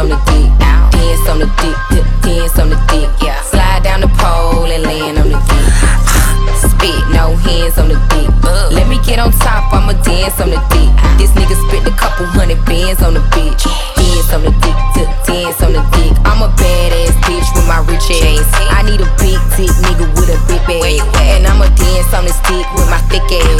on the dick, dance on the dick, dance on the dick, yeah. Slide down the pole and land on the dick. Spit, no hands on the dick. Let me get on top, I'ma dance on the dick. This nigga spit a couple hundred bands on the bitch. Dance on the dick, dance on the dick. I'm a badass bitch with my rich ass. I need a big dick nigga with a big bag. And I'ma dance on this dick with my thick ass.